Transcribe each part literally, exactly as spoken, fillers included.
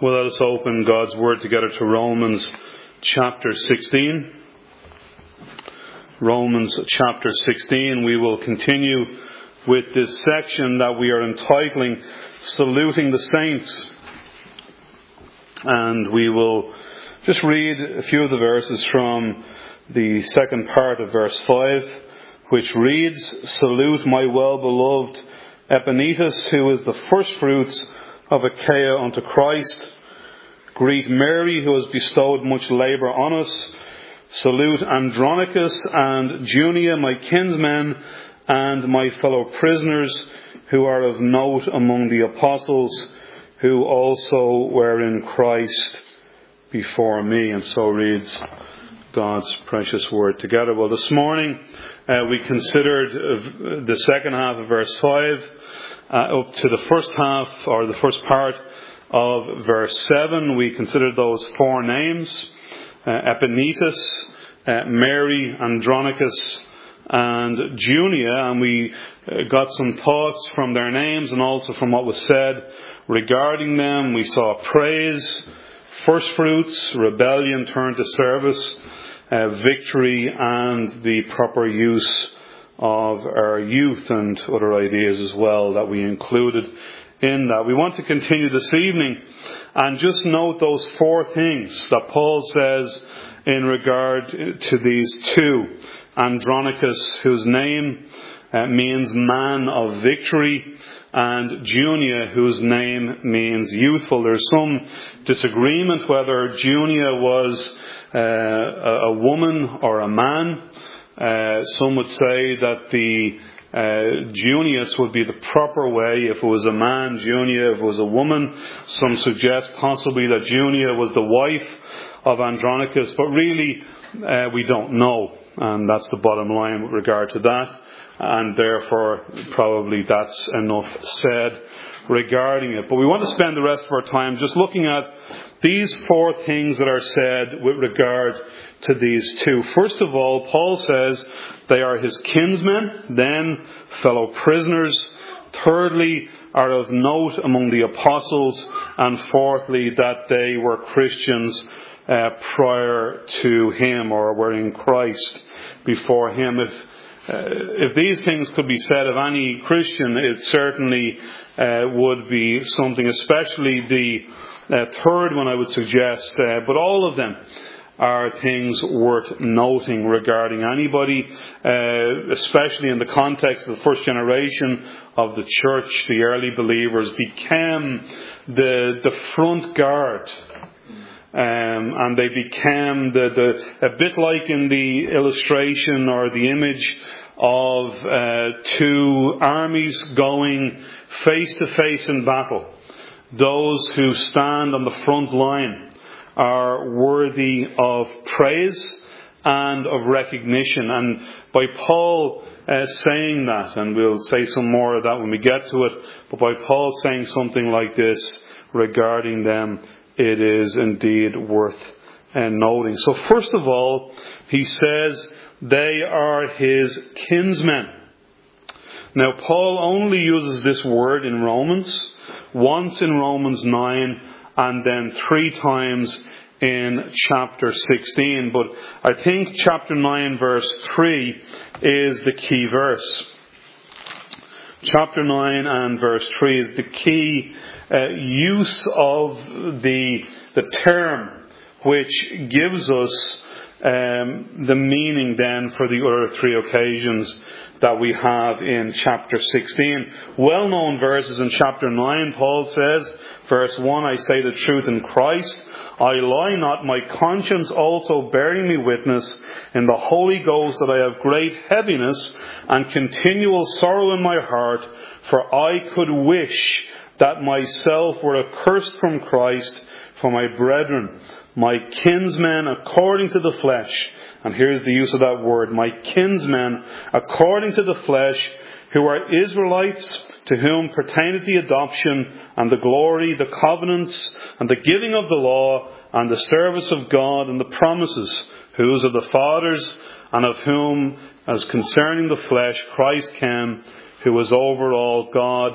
Well, let us open God's Word together to Romans chapter sixteen. Romans chapter sixteen. We will continue with this section that we are entitling Saluting the Saints. And we will just read a few of the verses from the second part of verse five, which reads, "Salute my well-beloved Epaenetus, who is the firstfruits of Achaia unto Christ. Greet Mary, who has bestowed much labour on us. Salute Andronicus and Junia, my kinsmen, and my fellow prisoners, who are of note among the apostles, who also were in Christ before me." And so reads God's precious word together. Well, this morning uh, we considered uh, the second half of verse five uh, up to the first half, or the first part of verse seven. We considered those four names, uh, Epaenetus, uh, Mary, Andronicus, and Junia, and we uh, got some thoughts from their names and also from what was said regarding them. We saw praise, first fruits, rebellion turned to service, uh, victory, and the proper use of our youth, and other ideas as well that we included in that. We want to continue this evening and just note those four things that Paul says in regard to these two. Andronicus, whose name uh, means man of victory, and Junia, whose name means youthful. There's some disagreement whether Junia was uh, a woman or a man. Uh, some would say that the Uh, Junius would be the proper way if it was a man, Junia if it was a woman. Some suggest possibly that Junia was the wife of Andronicus, but really uh, we don't know, and that's the bottom line with regard to that, and therefore probably that's enough said regarding it. But we want to spend the rest of our time just looking at these four things that are said with regard to these two. First of all, Paul says they are his kinsmen, then fellow prisoners, thirdly are of note among the apostles, and fourthly that they were Christians uh, prior to him, or were in Christ before him. If uh, if these things could be said of any Christian, it certainly uh, would be something, especially the uh, third one I would suggest, uh, but all of them are things worth noting regarding anybody, uh, especially in the context of the first generation of the church. The early believers became the the front guard, um, and they became the, the a bit like in the illustration or the image of uh, two armies going face to face in battle. Those who stand on the front line are worthy of praise and of recognition. And by Paul uh, saying that, and we'll say some more of that when we get to it, but by Paul saying something like this regarding them, it is indeed worth uh, noting. So first of all, he says they are his kinsmen. Now Paul only uses this word in Romans, once in Romans nine, and then three times in chapter sixteen. But I think chapter nine verse three is the key verse. Chapter nine and verse three is the key uh, use of the, the term, which gives us um, the meaning then for the other three occasions that we have in chapter sixteen. Well-known verses in chapter nine, Paul says, verse one, "I say the truth in Christ, I lie not, my conscience also bearing me witness in the Holy Ghost that I have great heaviness and continual sorrow in my heart, for I could wish that myself were accursed from Christ for my brethren, my kinsmen according to the flesh." And here's the use of that word, my kinsmen according to the flesh, who are Israelites, to whom pertaineth the adoption and the glory, the covenants and the giving of the law and the service of God and the promises, whose are the fathers, and of whom, as concerning the flesh, Christ came, who is over all God,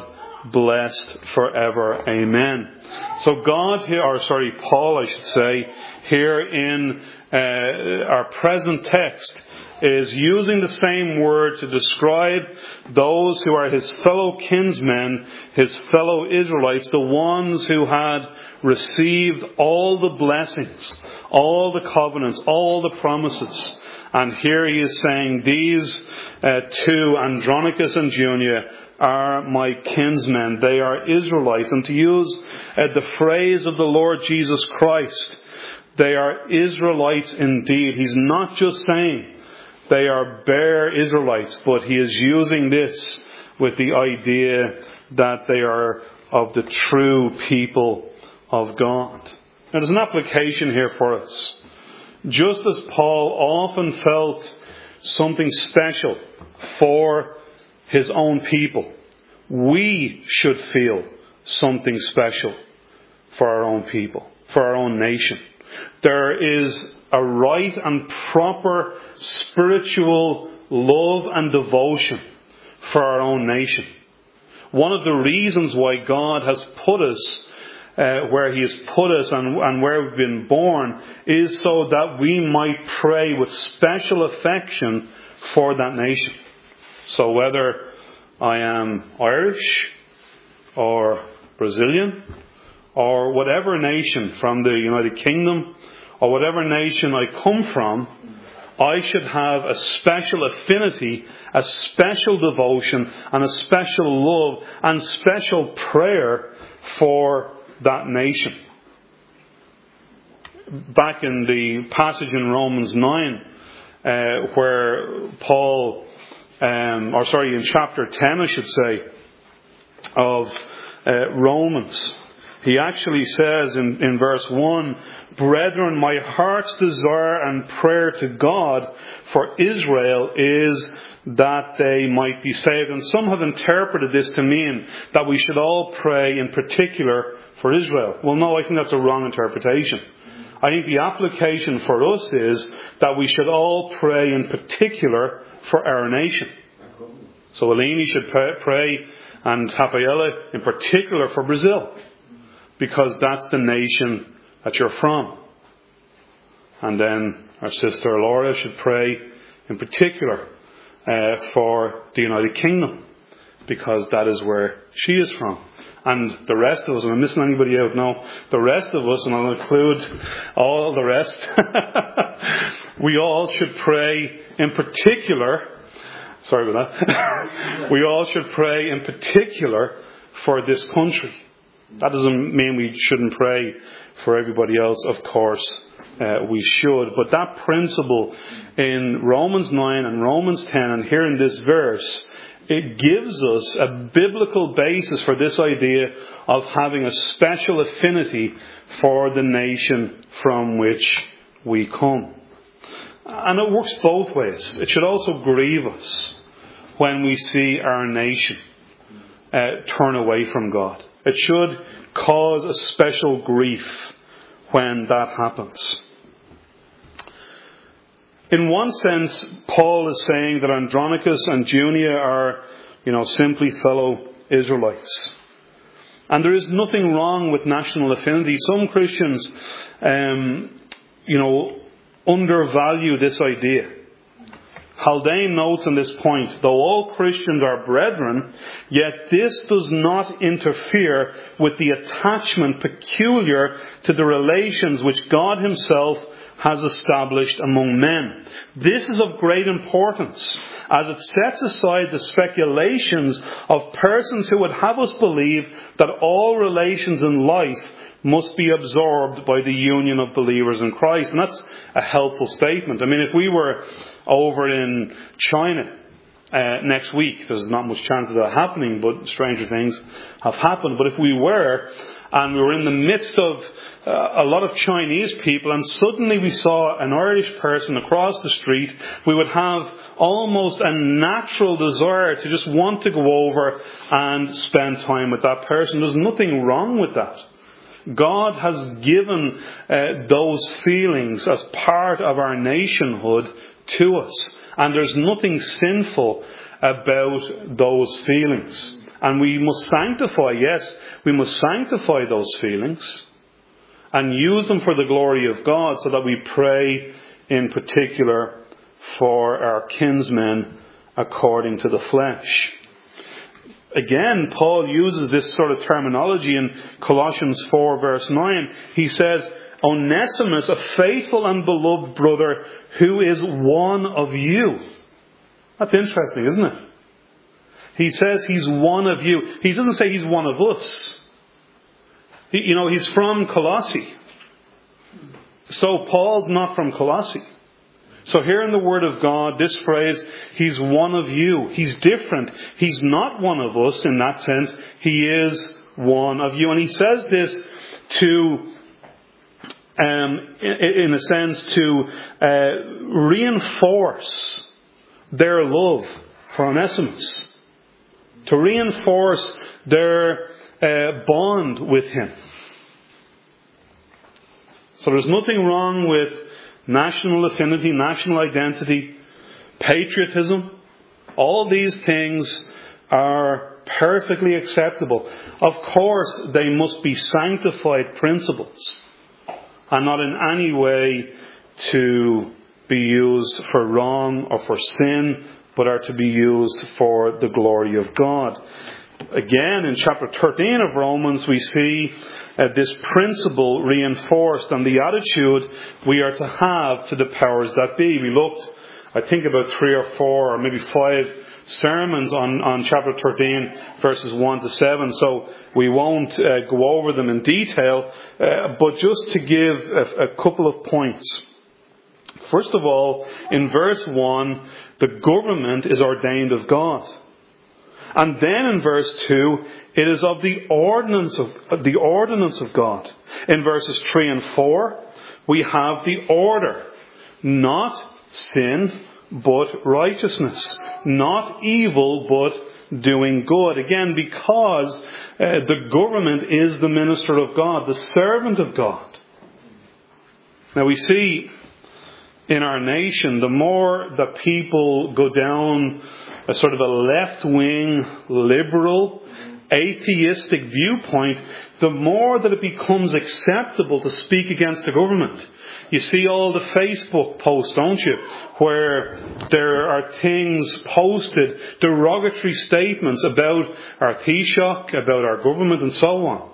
blessed forever. Amen. So God here, or sorry, Paul, I should say, here in uh, our present text is using the same word to describe those who are his fellow kinsmen, his fellow Israelites, the ones who had received all the blessings, all the covenants, all the promises. And here he is saying, these uh, two, Andronicus and Junia, are my kinsmen. They are Israelites. And to use uh, the phrase of the Lord Jesus Christ, they are Israelites indeed. He's not just saying they are bare Israelites, but he is using this with the idea that they are of the true people of God. Now there's an application here for us. Just as Paul often felt something special for his own people, we should feel something special for our own people, for our own nation. There is a right and proper spiritual love and devotion for our own nation. One of the reasons why God has put us Uh, where he has put us and, and where we've been born is so that we might pray with special affection for that nation. So whether I am Irish or Brazilian or whatever nation from the United Kingdom or whatever nation I come from, I should have a special affinity, a special devotion and a special love and special prayer for that nation. Back in the passage in Romans nine, uh, where Paul, um, or sorry, in chapter ten, I should say, of uh, Romans, he actually says in, in verse one, "Brethren, my heart's desire and prayer to God for Israel is that they might be saved." And some have interpreted this to mean that we should all pray in particular for Israel. Well, no, I think that's a wrong interpretation. I think the application for us is that we should all pray in particular for our nation. So Eleni should pray, and Rafaela in particular for Brazil, because that's the nation that you're from. And then our sister Laura should pray in particular uh, for the United Kingdom, because that is where she is from. And the rest of us, and I'm missing anybody out? No. The rest of us, and I'll include all the rest, we all should pray in particular, sorry about that, we all should pray in particular for this country. That doesn't mean we shouldn't pray for everybody else, of course. Uh, we should. But that principle in Romans nine and Romans ten, and here in this verse, it gives us a biblical basis for this idea of having a special affinity for the nation from which we come. And it works both ways. It should also grieve us when we see our nation uh, turn away from God. It should cause a special grief when that happens. In one sense, Paul is saying that Andronicus and Junia are, you know, simply fellow Israelites. And there is nothing wrong with national affinity. Some Christians, um, you know, undervalue this idea. Haldane notes on this point, though all Christians are brethren, yet this does not interfere with the attachment peculiar to the relations which God himself has established among men. This is of great importance, as it sets aside the speculations of persons who would have us believe that all relations in life must be absorbed by the union of believers in Christ. And that's a helpful statement. I mean, if we were over in China uh, next week, there's not much chance of that happening, but stranger things have happened. But if we were, and we were in the midst of uh, a lot of Chinese people, and suddenly we saw an Irish person across the street, we would have almost a natural desire to just want to go over and spend time with that person. There's nothing wrong with that. God has given uh, those feelings as part of our nationhood to us. And there's nothing sinful about those feelings. And we must sanctify, yes, we must sanctify those feelings and use them for the glory of God, so that we pray in particular for our kinsmen according to the flesh. Again, Paul uses this sort of terminology in Colossians four verse nine. He says, Onesimus, a faithful and beloved brother who is one of you. That's interesting, isn't it? He says he's one of you. He doesn't say he's one of us. He, you know, he's from Colossae. So Paul's not from Colossae. So here in the Word of God, this phrase, he's one of you. He's different. He's not one of us in that sense. He is one of you. And he says this to, um, in, in a sense, to uh, reinforce their love for Onesimus. To reinforce their uh, bond with him. So there's nothing wrong with national affinity, national identity, patriotism. All these things are perfectly acceptable. Of course, they must be sanctified principles and not in any way to be used for wrong or for sin, but are to be used for the glory of God. Again, in chapter thirteen of Romans, we see uh, this principle reinforced and the attitude we are to have to the powers that be. We looked, I think, about three or four or maybe five sermons on, on chapter thirteen, verses one to seven, so we won't uh, go over them in detail, uh, but just to give a, a couple of points. First of all, in verse one, the government is ordained of God. And then in verse two, it is of the ordinance of, the ordinance of God. In verses three and four, we have the order. Not sin, but righteousness. Not evil, but doing good. Again, because uh, the government is the minister of God, the servant of God. Now we see in our nation, the more that people go down a sort of a left-wing, liberal, atheistic viewpoint, the more that it becomes acceptable to speak against the government. You see all the Facebook posts, don't you, where there are things posted, derogatory statements about our Taoiseach, about our government and so on.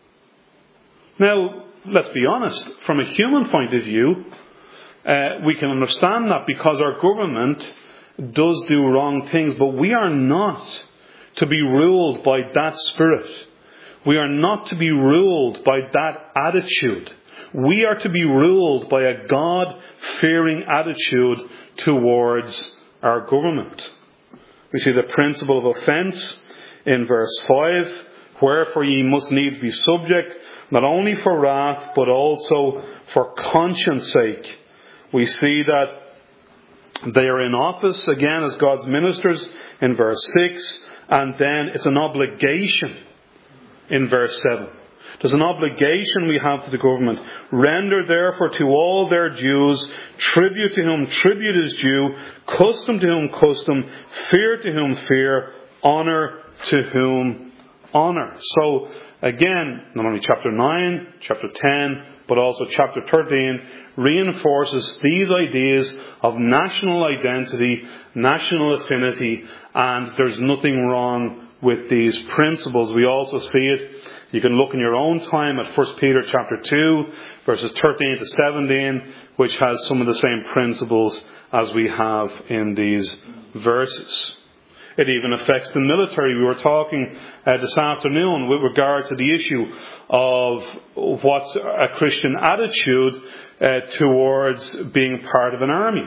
Now, let's be honest, from a human point of view, uh, we can understand that because our government does do wrong things, but we are not to be ruled by that spirit. We are not to be ruled by that attitude. We are to be ruled by a God-fearing attitude towards our government. We see the principle of offence in verse five. Wherefore ye must needs be subject, not only for wrath, but also for conscience sake. We see that they are in office, again, as God's ministers in verse six. And then it's an obligation in verse seven. There's an obligation we have to the government. Render therefore to all their dues, tribute to whom tribute is due, custom to whom custom, fear to whom fear, honour to whom honour. So again, not only chapter nine, chapter ten, but also chapter thirteen reinforces these ideas of national identity, national affinity, and there's nothing wrong with these principles. We also see it. You can look in your own time at First Peter chapter two, verses thirteen to seventeen, which has some of the same principles as we have in these verses. It even affects the military. We were talking uh, this afternoon with regard to the issue of what's a Christian attitude uh, towards being part of an army.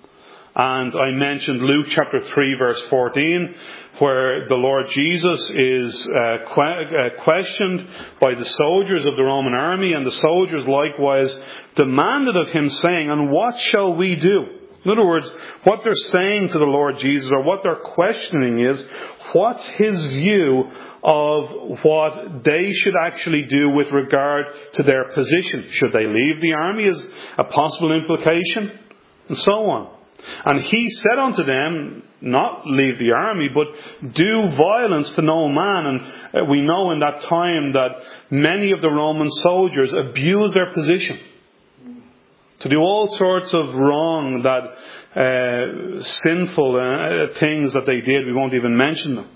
And I mentioned Luke chapter three verse fourteen, where the Lord Jesus is uh, que- uh, questioned by the soldiers of the Roman army, and the soldiers likewise demanded of him, saying, "And what shall we do?" In other words, what they're saying to the Lord Jesus, or what they're questioning, is what's his view of what they should actually do with regard to their position. Should they leave the army, as a possible implication? And so on. And he said unto them, not leave the army, but do violence to no man. And we know in that time that many of the Roman soldiers abused their position to do all sorts of wrong, that uh, sinful uh, things that they did. We won't even mention them.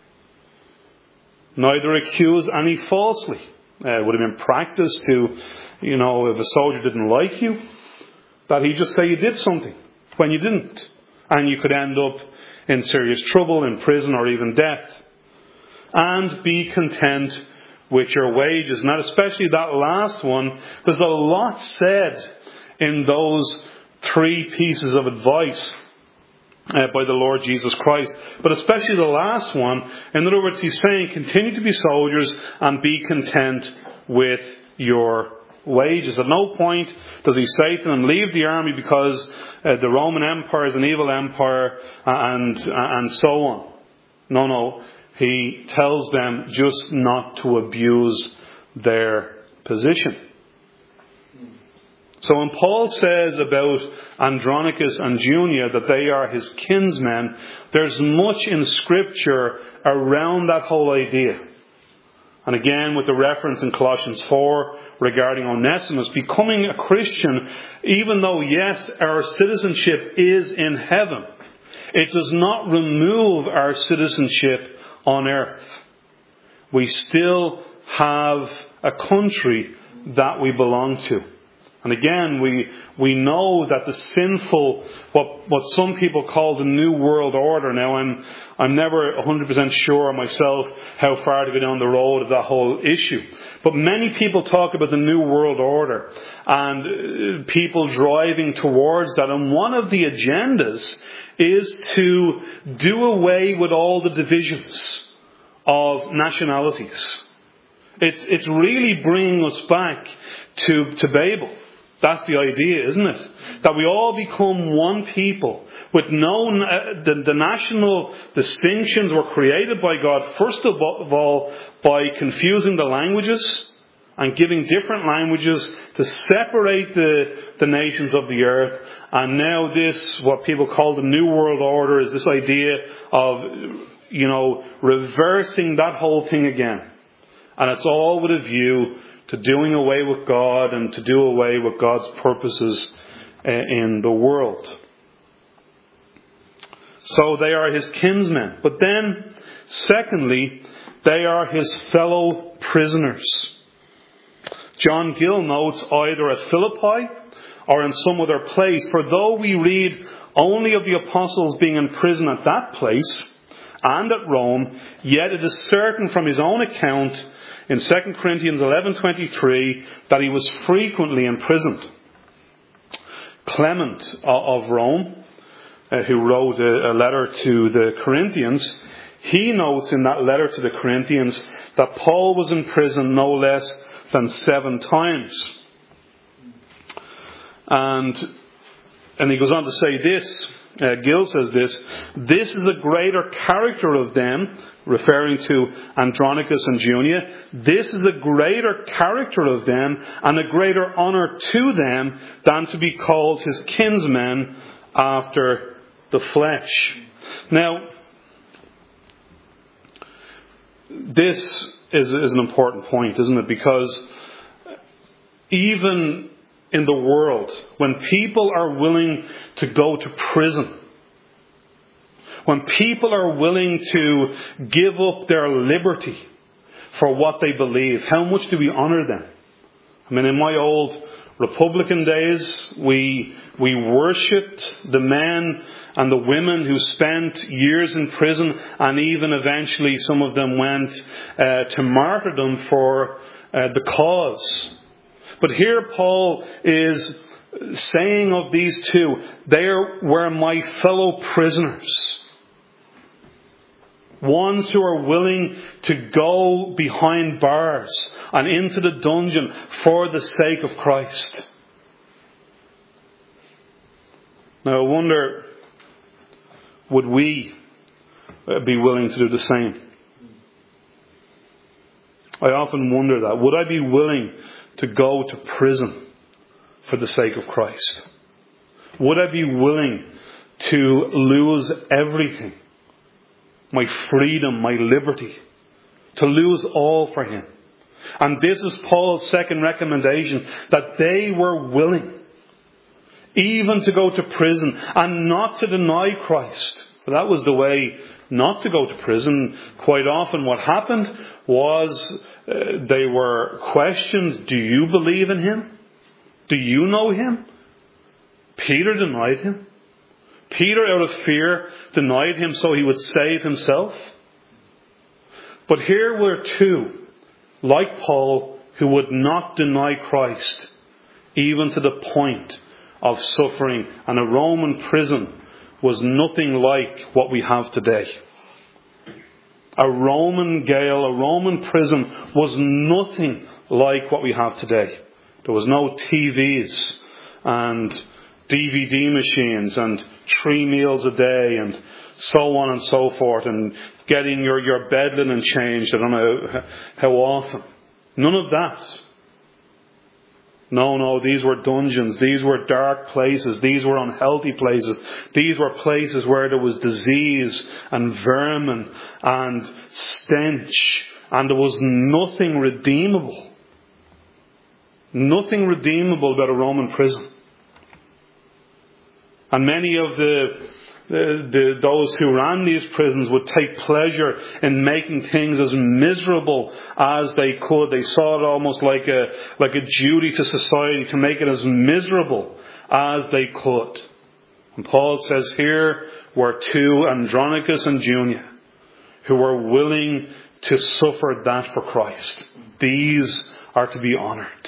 Neither accuse any falsely. Uh, it would have been practice to, you know, if a soldier didn't like you, that he'd just say you did something when you didn't. And you could end up in serious trouble, in prison, or even death. And be content with your wages. And that, especially that last one, there's a lot said in those three pieces of advice uh, by the Lord Jesus Christ. But especially the last one. In other words, he's saying, continue to be soldiers and be content with your wages. At no point does he say to them, leave the army because uh, the Roman Empire is an evil empire and, and so on. No, no. He tells them just not to abuse their position. So when Paul says about Andronicus and Junia that they are his kinsmen, there's much in Scripture around that whole idea. And again, with the reference in Colossians four regarding Onesimus becoming a Christian, even though, yes, our citizenship is in heaven, it does not remove our citizenship on earth. We still have a country that we belong to. And again, we we know that the sinful, what what some people call the New World Order. Now, I'm I'm never one hundred percent sure myself how far to go down the road of that whole issue. But many people talk about the New World Order and people driving towards that. And one of the agendas is to do away with all the divisions of nationalities. It's it's really bringing us back to to Babel. That's the idea, isn't it? That we all become one people with no, uh, the, the national distinctions were created by God, first of all, by confusing the languages and giving different languages to separate the, the nations of the earth. And now this, what people call the New World Order, is this idea of, you know, reversing that whole thing again. And it's all with a view to doing away with God and to do away with God's purposes in the world. So they are his kinsmen. But then, secondly, they are his fellow prisoners. John Gill notes either at Philippi or in some other place, for though we read only of the apostles being in prison at that place and at Rome, yet it is certain from his own account in Second Corinthians eleven twenty-three that he was frequently imprisoned. Clement of Rome, uh, who wrote a, a letter to the Corinthians, he notes in that letter to the Corinthians that Paul was in prison no less than seven times. And, and he goes on to say this. Uh, Gill says this, this is a greater character of them, referring to Andronicus and Junia. This is a greater character of them and a greater honour to them than to be called his kinsmen after the flesh. Now, this is, is an important point, isn't it? Because even in the world, when people are willing to go to prison, when people are willing to give up their liberty for what they believe, how much do we honour them? I mean, in my old Republican days, we we worshipped the men and the women who spent years in prison, and even eventually some of them went uh, to martyrdom for uh, the cause. But here Paul is saying of these two, they were my fellow prisoners. Ones who are willing to go behind bars and into the dungeon for the sake of Christ. Now I wonder, would we be willing to do the same? I often wonder that. Would I be willing to go to prison for the sake of Christ? Would I be willing to lose everything. My freedom, my liberty. To lose all for him. And this is Paul's second recommendation, that they were willing even to go to prison and not to deny Christ. But that was the way not to go to prison. Quite often what happened was uh, they were questioned, do you believe in him? Do you know him? Peter denied him. Peter, out of fear, denied him so he would save himself. But here were two, like Paul, who would not deny Christ, even to the point of suffering. And a Roman prison was nothing like what we have today. A Roman gaol, a Roman prison was nothing like what we have today. There was no T Vs and D V D machines and three meals a day and so on and so forth, and getting your, your bed linen changed, I don't know how often. None of that. No, no, these were dungeons. These were dark places. These were unhealthy places. These were places where there was disease and vermin and stench, and there was nothing redeemable. Nothing redeemable about a Roman prison. And many of the, the, the those who ran these prisons would take pleasure in making things as miserable as they could. They saw it almost like a like a duty to society to make it as miserable as they could. And Paul says here were two, Andronicus and Junia, who were willing to suffer that for Christ. These are to be honoured.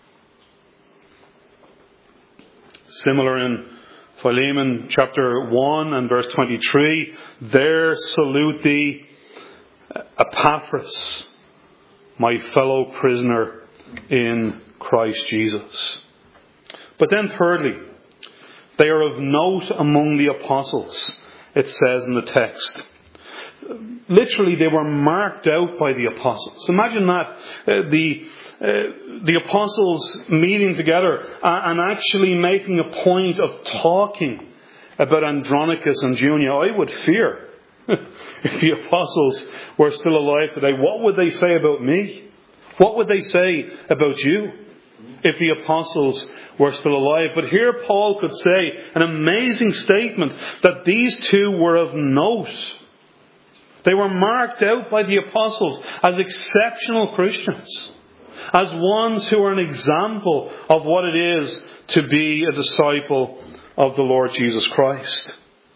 Similar in Philemon chapter one and verse twenty-three, there salute thee Epaphras, my fellow prisoner in Christ Jesus. But then thirdly, they are of note among the apostles, it says in the text. Literally, they were marked out by the apostles. Imagine that, uh, the uh, the apostles meeting together and actually making a point of talking about Andronicus and Junia. I would fear if the apostles were still alive today. What would they say about me? What would they say about you if the apostles were still alive? But here Paul could say an amazing statement that these two were of note. They were marked out by the apostles as exceptional Christians, as ones who are an example of what it is to be a disciple of the Lord Jesus Christ.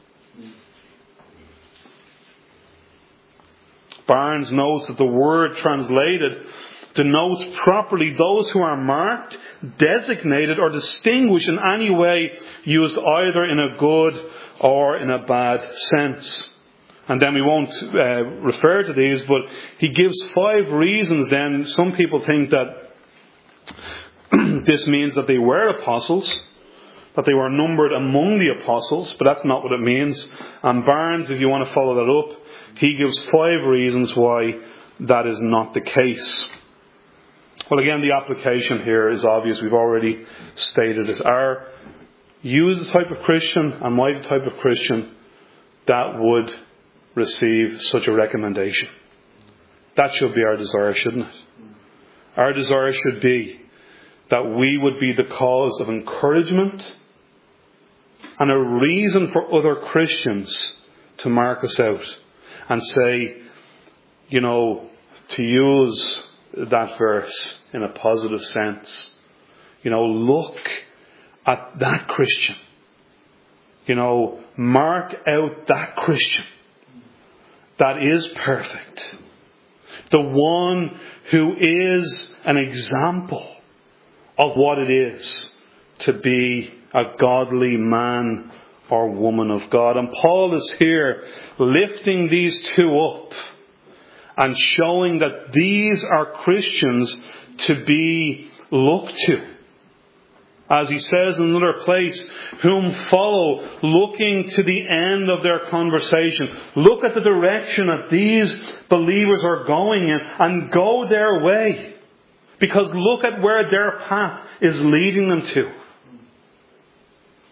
Barnes notes that the word translated denotes properly those who are marked, designated, or distinguished in any way, used either in a good or in a bad sense. And then we won't uh, refer to these, but he gives five reasons then. Some people think that this means that they were apostles, that they were numbered among the apostles, but that's not what it means. And Barnes, if you want to follow that up, he gives five reasons why that is not the case. Well, again, the application here is obvious. We've already stated it. Are you the type of Christian? Am I the type of Christian that would receive such a recommendation? That should be our desire, shouldn't it? Our desire should be that we would be the cause of encouragement and a reason for other Christians to mark us out and say, you know, to use that verse in a positive sense, you know, look at that Christian. You know, mark out that Christian that is perfect. The one who is an example of what it is to be a godly man or woman of God. And Paul is here lifting these two up and showing that these are Christians to be looked to. As he says in another place, whom follow, looking to the end of their conversation. Look at the direction that these believers are going in and go their way. Because look at where their path is leading them to.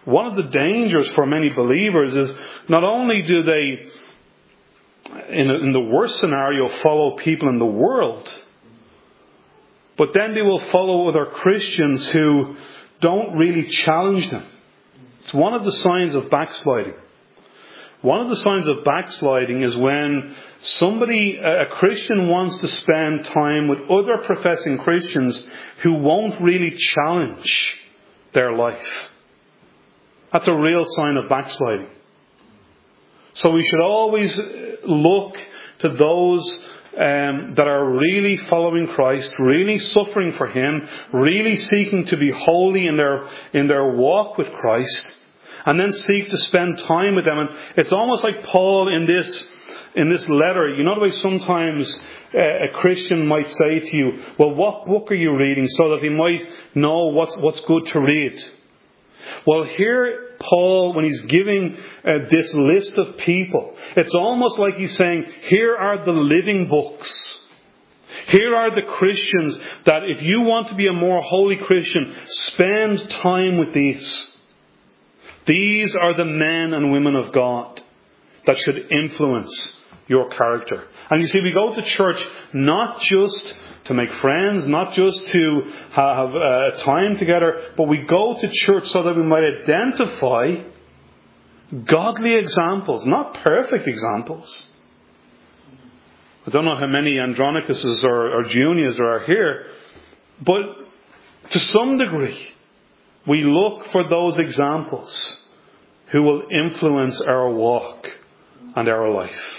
one of the dangers for many believers is not only do they, in, in the worst scenario, follow people in the world, but then they will follow other Christians who don't really challenge them. It's one of the signs of backsliding. One of the signs of backsliding is when somebody, a Christian, wants to spend time with other professing Christians who won't really challenge their life. That's a real sign of backsliding. So we should always look to those um, that are really following Christ, really suffering for Him, really seeking to be holy in their in their walk with Christ, and then seek to spend time with them. And it's almost like Paul in this in this letter. You know the way sometimes uh, a Christian might say to you, "Well, what book are you reading?" so that he might know what's what's good to read. Well, here Paul, when he's giving uh, this list of people, it's almost like he's saying, here are the living books. Here are the Christians that if you want to be a more holy Christian, spend time with these. These are the men and women of God that should influence your character. And you see, we go to church not just to make friends, not just to have uh, time together, but we go to church so that we might identify godly examples, not perfect examples. I don't know how many Andronicuses or, or Juniors there are here, but to some degree, we look for those examples who will influence our walk and our life.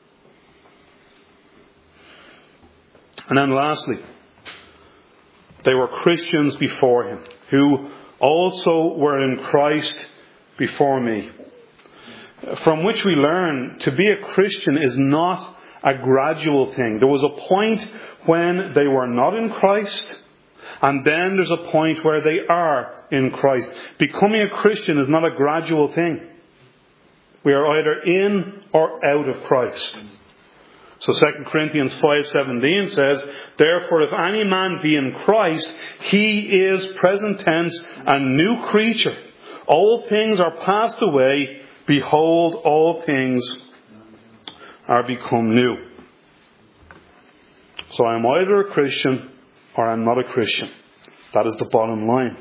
And then lastly, they were Christians before him, who also were in Christ before me. From which we learn to be a Christian is not a gradual thing. There was a point when they were not in Christ, and then there's a point where they are in Christ. Becoming a Christian is not a gradual thing. We are either in or out of Christ. So Second Corinthians five seventeen says, therefore if any man be in Christ, he is, present tense, a new creature. All things are passed away. Behold, all things are become new. So I am either a Christian or I am not a Christian. That is the bottom line.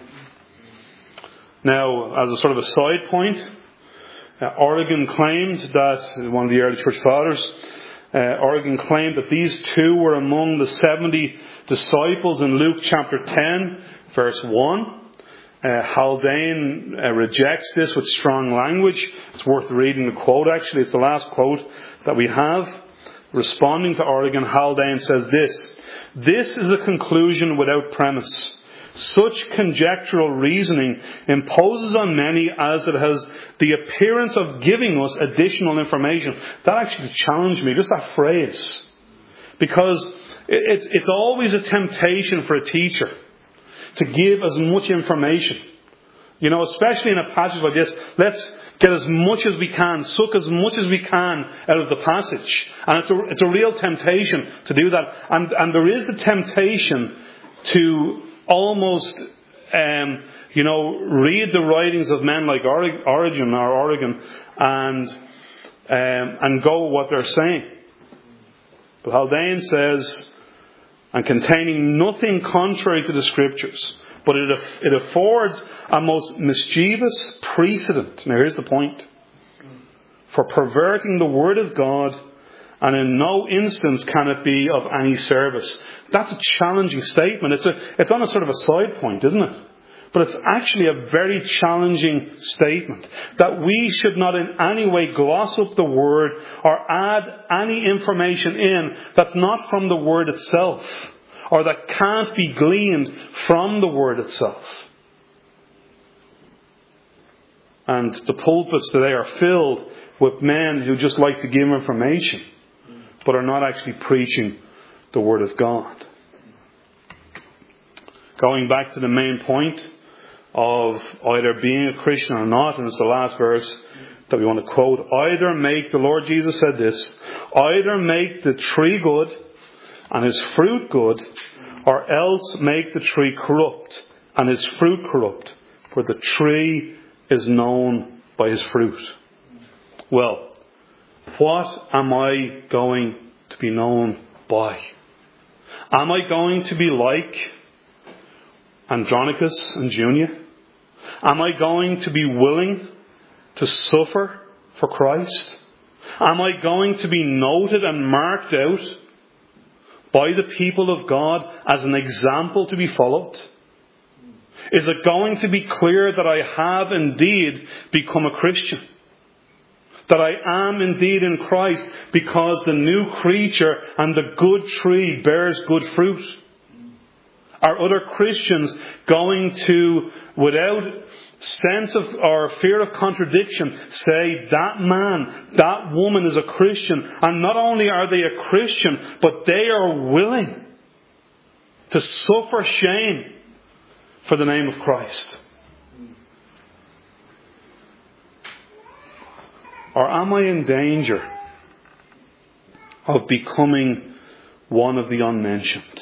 Now, as a sort of a side point, uh, Origen claimed that, one of the early church fathers, Uh, Origen claimed that these two were among the seventy disciples in Luke chapter ten, verse one. Uh, Haldane uh, rejects this with strong language. It's worth reading the quote, actually. It's the last quote that we have. Responding to Origen, Haldane says this, this is a conclusion without premise. Such conjectural reasoning imposes on many as it has the appearance of giving us additional information. That actually challenged me, just that phrase. Because it's, it's always a temptation for a teacher to give as much information. You know, especially in a passage like this, let's get as much as we can, suck as much as we can out of the passage. And it's a, it's a real temptation to do that. And, and there is the temptation to almost, um, you know, read the writings of men like Origen or Origen and um, and go with what they're saying. But Haldane says, and containing nothing contrary to the Scriptures, but it it affords a most mischievous precedent. Now here's the point: for perverting the Word of God, and in no instance can it be of any service. That's a challenging statement. It's a, it's on a sort of a side point, isn't it? But it's actually a very challenging statement. That we should not in any way gloss up the Word or add any information in that's not from the Word itself, or that can't be gleaned from the Word itself. And the pulpits today are filled with men who just like to give information, but are not actually preaching the Word of God. Going back to the main point of either being a Christian or not, and it's the last verse that we want to quote, either make, the Lord Jesus said this, either make the tree good and his fruit good, or else make the tree corrupt and his fruit corrupt, for the tree is known by his fruit. Well, what am I going to be known by? Am I going to be like Andronicus and Junia? Am I going to be willing to suffer for Christ? Am I going to be noted and marked out by the people of God as an example to be followed? Is it going to be clear that I have indeed become a Christian? That I am indeed in Christ because the new creature and the good tree bears good fruit? Are other Christians going to, without sense of or fear of contradiction, say that man, that woman is a Christian, and not only are they a Christian, but they are willing to suffer shame for the name of Christ? Or am I in danger of becoming one of the unmentioned?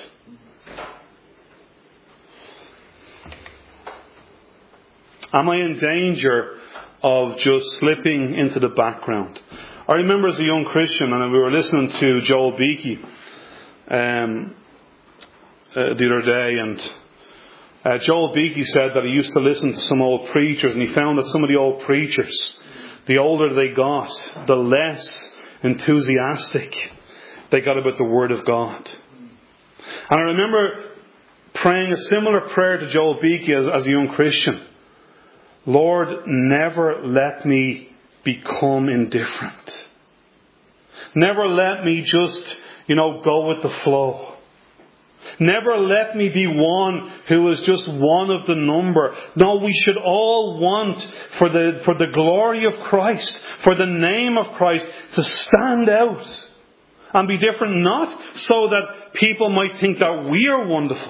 Am I in danger of just slipping into the background? I remember as a young Christian, and we were listening to Joel Beakey um, uh, the other day, and uh, Joel Beakey said that he used to listen to some old preachers, and he found that some of the old preachers, the older they got, the less enthusiastic they got about the Word of God. And I remember praying a similar prayer to Joel Beakey as, as a young Christian. Lord, never let me become indifferent. Never let me just, you know, go with the flow. Never let me be one who is just one of the number. No, we should all want for the, for the glory of Christ, for the name of Christ, to stand out and be different, not so that people might think that we are wonderful,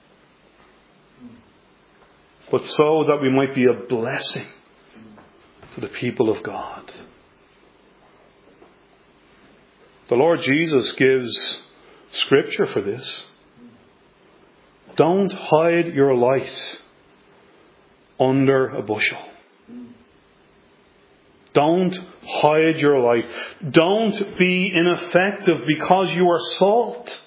but so that we might be a blessing to the people of God. The Lord Jesus gives scripture for this. Don't hide your light under a bushel. Don't hide your light. Don't be ineffective because you are salt.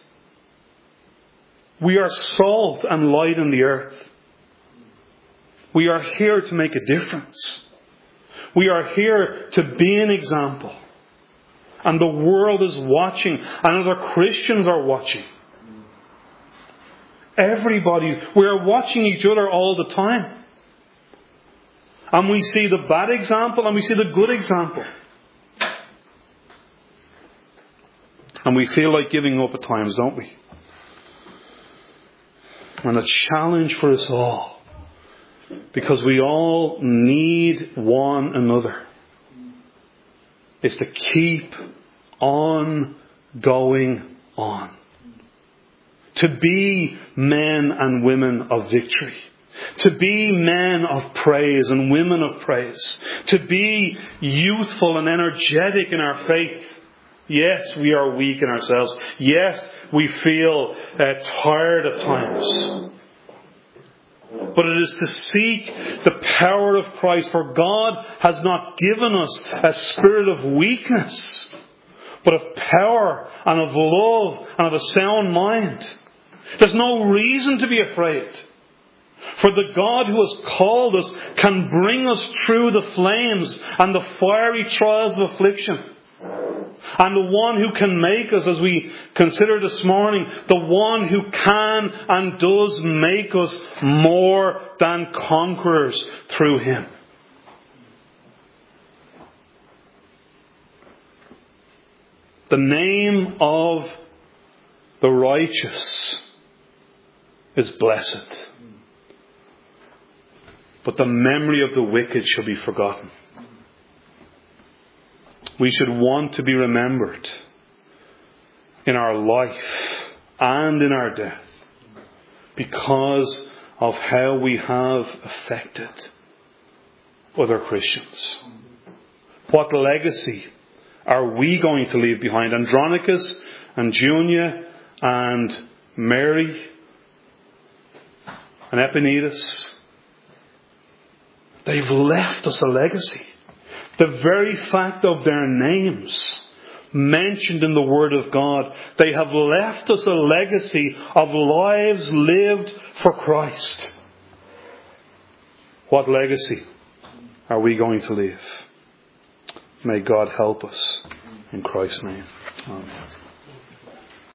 We are salt and light in the earth. We are here to make a difference. We are here to be an example. And the world is watching, and other Christians are watching. Everybody, we are watching each other all the time. And we see the bad example and we see the good example. And we feel like giving up at times, don't we? And a challenge for us all. Because we all need one another. Is to keep on going on. To be men and women of victory. To be men of praise and women of praise. To be youthful and energetic in our faith. Yes, we are weak in ourselves. Yes, we feel uh, tired at times. But it is to seek the power of Christ. For God has not given us a spirit of weakness, but of power and of love and of a sound mind. There's no reason to be afraid. For the God who has called us can bring us through the flames and the fiery trials of affliction. And the one who can make us, as we consider this morning, the one who can and does make us more than conquerors through Him. The name of the righteous is blessed, but the memory of the wicked shall be forgotten. We should want to be remembered in our life and in our death because of how we have affected other Christians. What legacy are we going to leave behind? Andronicus and Junia and Mary and Epaenetus. They've left us a legacy. The very fact of their names mentioned in the Word of God, they have left us a legacy of lives lived for Christ. What legacy are we going to leave? May God help us in Christ's name. Amen.